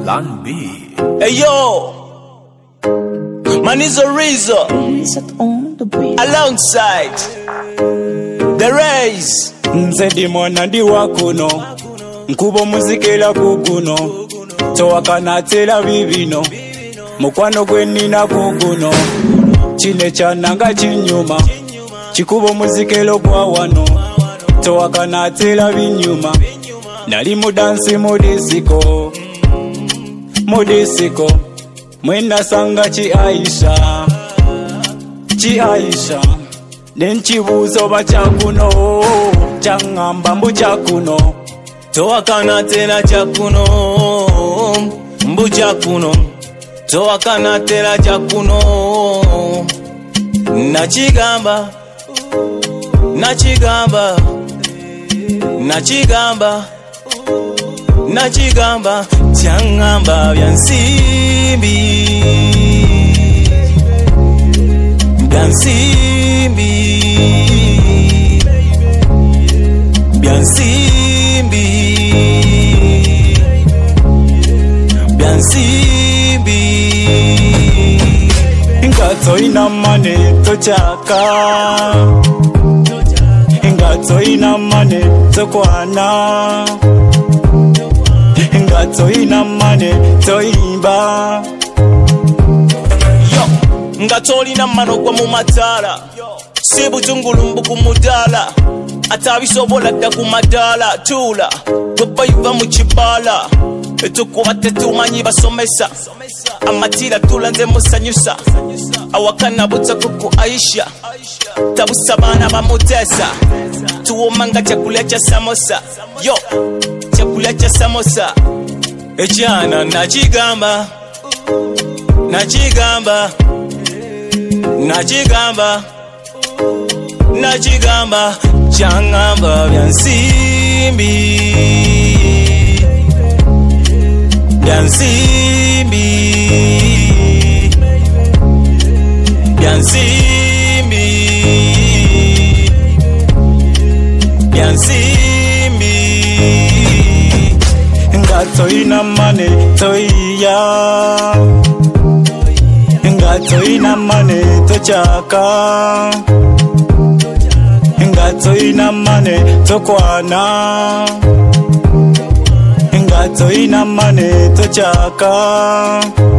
Plan B. Hey yo, Manizo Rizzo, alongside The Rays. Nzedi mwana ndi wakuno, nkubo muzikela kuguno, towakana tela bibino, mukwano gwenina kuguno, chine chananga chinyuma, chikubo muzikelo kwa wano, towakana tela binyuma, nali mudansi modisiko, modisiko, mwena sanga chi Aisha, nenchibuzo bachakuno, changamba mbuchakuno, Towakana tela chakuno, mbuchakuno, towakana tela chakuno, nachigamba, nachigamba, nachigamba, nachigamba, changamba byansimbi, byansimbi, byansimbi, byansimbi. ingatso ina mane tochaka, ingatso ina mane tokwana, ingatso ina mane toimba. Yo, ngatoli na mano kwa mumatala, sibu tungulumbu kumudala, atabisobola dda kumadala, tula, goba yuva muchibala, etukuba tetumanyi basomesa, amatira tula nze musanyusa, awakana buta kuku Aisha, tabusa bana bamutesa, tuwomanga chakula cha samosa, yo, chakula cha samosa, ejana nachigamba, nachigamba, nachigamba, nachigamba, changamba byansimbi, byansimbi, byansimbi, byansimbi. Ingatso ina mane toiya, ingatso ina mane tochaka, ingatso ina mane tokwana, ingatso ina mane tochaka.